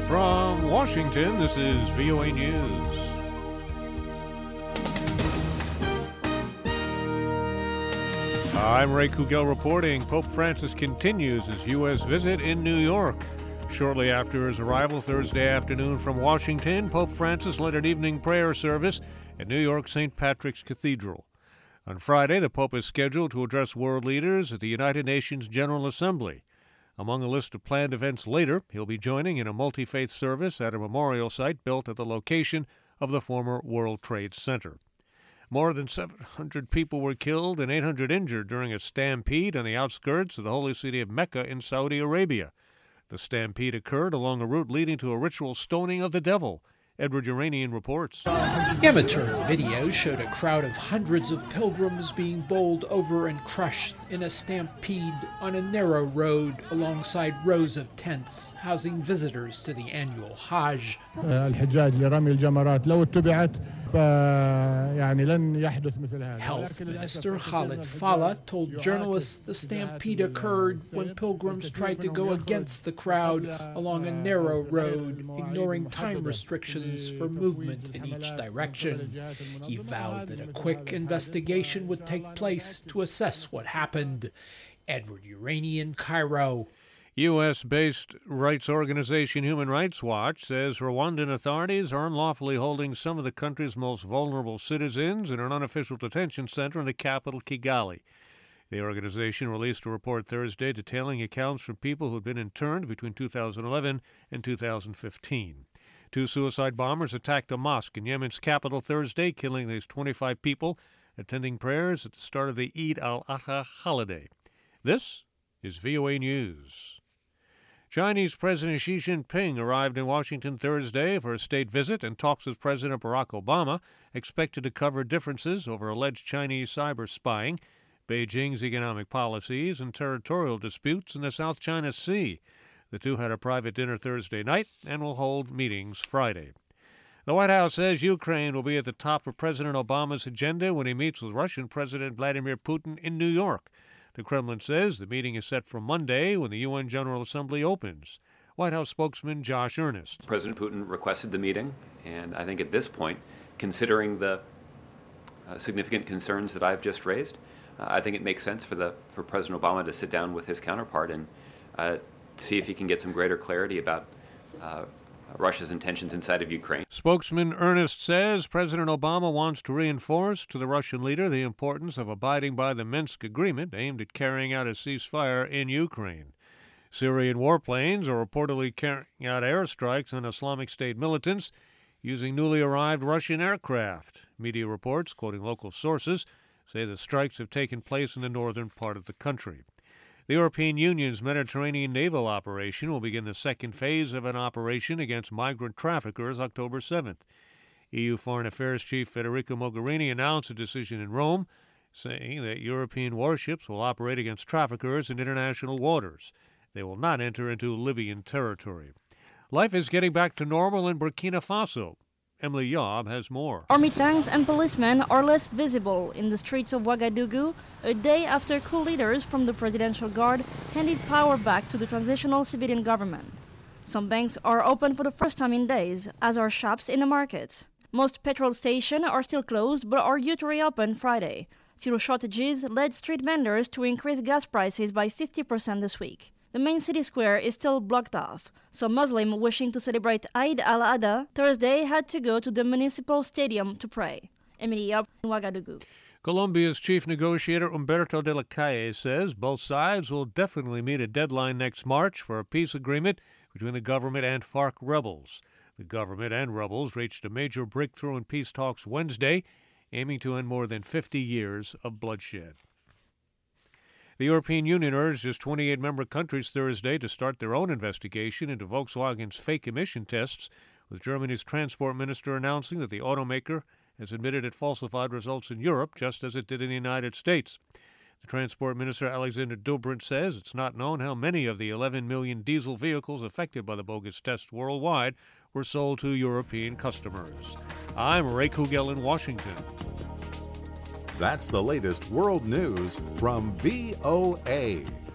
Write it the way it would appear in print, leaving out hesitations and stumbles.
From Washington, this is VOA News. I'm Ray Kugel reporting. Pope Francis continues his U.S. visit in New York. Shortly after his arrival Thursday afternoon from Washington, Pope Francis led an evening prayer service at New York St. Patrick's Cathedral. On Friday, the Pope is scheduled to address world leaders at the United Nations General Assembly. Among a list of planned events later, he'll be joining in a multi-faith service at a memorial site built at the location of the former World Trade Center. More than 700 people were killed and 800 injured during a stampede on the outskirts of the holy city of Mecca in Saudi Arabia. The stampede occurred along a route leading to a ritual stoning of the devil. Edward Uranian reports. Amateur video showed a crowd of hundreds of pilgrims being bowled over and crushed in a stampede on a narrow road alongside rows of tents housing visitors to the annual Hajj. Health Minister Khalid Fala told journalists the stampede occurred when pilgrims tried to go against the crowd along a narrow road, ignoring time restrictions for movement in each direction. He vowed that a quick investigation would take place to assess what happened. Edward Uranian, Cairo. U.S.-based rights organization Human Rights Watch says Rwandan authorities are unlawfully holding some of the country's most vulnerable citizens in an unofficial detention center in the capital, Kigali. The organization released a report Thursday detailing accounts from people who had been interned between 2011 and 2015. Two suicide bombers attacked a mosque in Yemen's capital Thursday, killing at least 25 people attending prayers at the start of the Eid al-Adha holiday. This is VOA News. Chinese President Xi Jinping arrived in Washington Thursday for a state visit and talks with President Barack Obama, expected to cover differences over alleged Chinese cyber spying, Beijing's economic policies, and territorial disputes in the South China Sea. The two had a private dinner Thursday night and will hold meetings Friday. The White House says Ukraine will be at the top of President Obama's agenda when he meets with Russian President Vladimir Putin in New York. The Kremlin says the meeting is set for Monday when the UN General Assembly opens. White House spokesman Josh Earnest. President Putin requested the meeting, and I think at this point, considering the significant concerns that I've just raised, I think it makes sense for President Obama to sit down with his counterpart and see if he can get some greater clarity about Russia's intentions inside of Ukraine. Spokesman Earnest says President Obama wants to reinforce to the Russian leader the importance of abiding by the Minsk agreement aimed at carrying out a ceasefire in Ukraine. Syrian warplanes are reportedly carrying out airstrikes on Islamic State militants using newly arrived Russian aircraft. Media reports, quoting local sources, say the strikes have taken place in the northern part of the country. The European Union's Mediterranean naval operation will begin the second phase of an operation against migrant traffickers October 7th. EU Foreign Affairs Chief Federica Mogherini announced a decision in Rome saying that European warships will operate against traffickers in international waters. They will not enter into Libyan territory. Life is getting back to normal in Burkina Faso. Emily Yob has more. Army tanks and policemen are less visible in the streets of Ouagadougou a day after coup leaders from the Presidential Guard handed power back to the transitional civilian government. Some banks are open for the first time in days, as are shops in the markets. Most petrol stations are still closed but are due to reopen Friday. Fuel shortages led street vendors to increase gas prices by 50% this week. The main city square is still blocked off. Some Muslims wishing to celebrate Eid al-Adha Thursday had to go to the municipal stadium to pray. Emily Yap, Ouagadougou. Colombia's chief negotiator Humberto de la Calle says both sides will definitely meet a deadline next March for a peace agreement between the government and FARC rebels. The government and rebels reached a major breakthrough in peace talks Wednesday, aiming to end more than 50 years of bloodshed. The European Union urged its 28 member countries Thursday to start their own investigation into Volkswagen's fake emission tests, with Germany's transport minister announcing that the automaker has admitted it falsified results in Europe just as it did in the United States. The transport minister Alexander Dobrindt says it's not known how many of the 11 million diesel vehicles affected by the bogus tests worldwide were sold to European customers. I'm Ray Kugel in Washington. That's the latest world news from VOA.